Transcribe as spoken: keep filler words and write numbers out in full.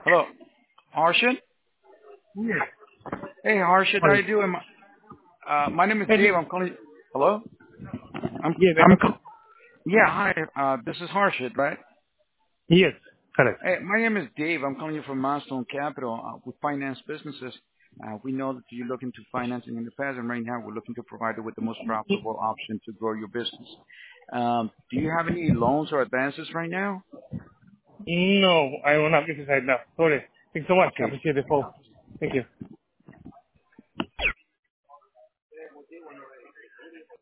Hello, Harshit? Yes. Hey, Harshit, how Sorry. you doing? Uh, my name is Hey, Dave. I'm calling. Hello? I'm. yes, I'm I'm. co- Yeah, hi. Uh, this is Harshit, right? yes, correct. Hey, my name is Dave. I'm calling you from Milestone Capital. Uh, we finance businesses. Uh, we know that you're looking to financing in the past, and right now we're looking to provide you with the most profitable option to grow your business. Um, do you have any loans or advances right now? No, I will not get right now. Sorry. Thanks so much. I Okay. appreciate the phone. Thank you.